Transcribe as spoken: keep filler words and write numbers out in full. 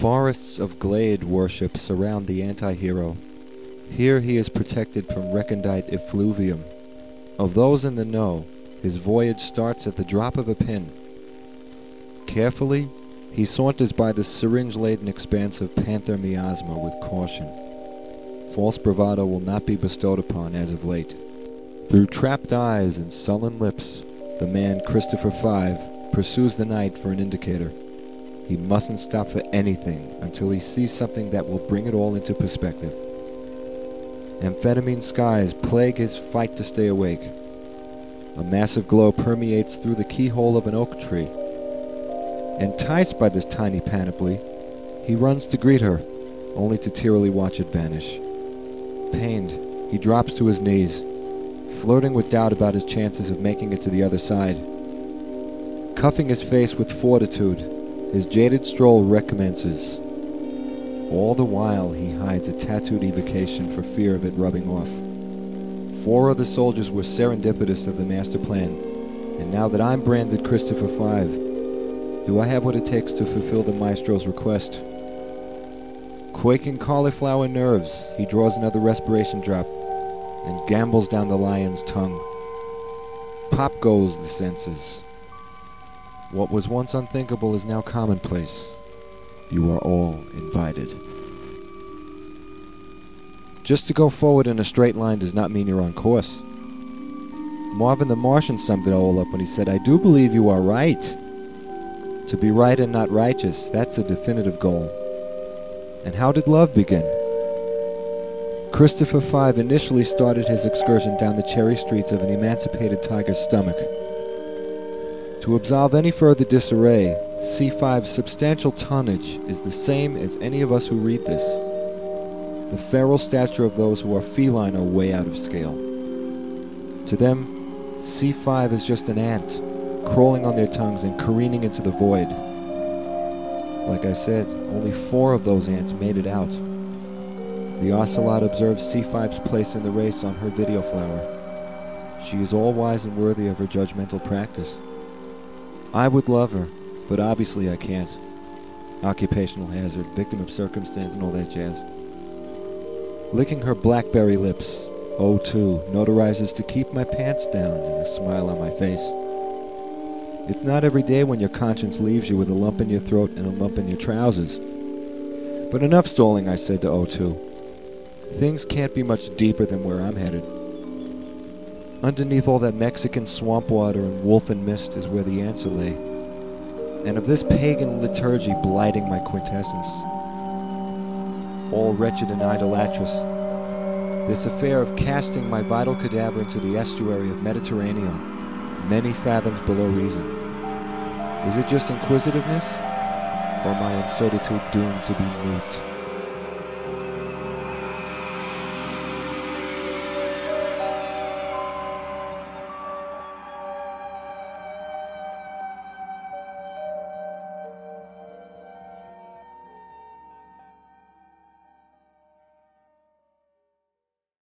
Forests of glade worship surround the anti-hero. Here he is protected from recondite effluvium. Of those in the know, his voyage starts at the drop of a pin. Carefully, he saunters by the syringe-laden expanse of panther miasma with caution. False bravado will not be bestowed upon as of late. Through trapped eyes and sullen lips, the man Christopher Five pursues the night for an indicator. He mustn't stop for anything until he sees something that will bring it all into perspective. Amphetamine skies plague his fight to stay awake. A massive glow permeates through the keyhole of an oak tree. Enticed by this tiny panoply, he runs to greet her, only to tearily watch it vanish. Pained, he drops to his knees, flirting with doubt about his chances of making it to the other side. Cuffing his face with fortitude, his jaded stroll recommences. All the while he hides a tattooed evocation for fear of it rubbing off. Four other soldiers were serendipitous of the master plan, and now that I'm branded Christopher Five, do I have what it takes to fulfill the maestro's request? Quaking cauliflower nerves, he draws another respiration drop and gambles down the lion's tongue. Pop goes the senses. What was once unthinkable is now commonplace. You are all invited. Just to go forward in a straight line does not mean you're on course. Marvin the Martian summed it all up when he said, "I do believe you are right. To be right and not righteous, that's a definitive goal." And how did love begin? Christopher Five initially started his excursion down the cherry streets of an emancipated tiger's stomach. To absolve any further disarray, C five's substantial tonnage is the same as any of us who read this. The feral stature of those who are feline are way out of scale. To them, C five is just an ant, crawling on their tongues and careening into the void. Like I said, only four of those ants made it out. The ocelot observes C five's place in the race on her video flower. She is all wise and worthy of her judgmental practice. I would love her, but obviously I can't. Occupational hazard, victim of circumstance, and all that jazz. Licking her blackberry lips, O two notarizes to keep my pants down and a smile on my face. It's not every day when your conscience leaves you with a lump in your throat and a lump in your trousers. But enough stalling, I said to O two. Things can't be much deeper than where I'm headed. Underneath all that Mexican swamp water and wolf and mist is where the answer lay. And of this pagan liturgy blighting my quintessence. All wretched and idolatrous. This affair of casting my vital cadaver into the estuary of Mediterranean, many fathoms below reason. Is it just inquisitiveness? Or my incertitude doomed to be moot?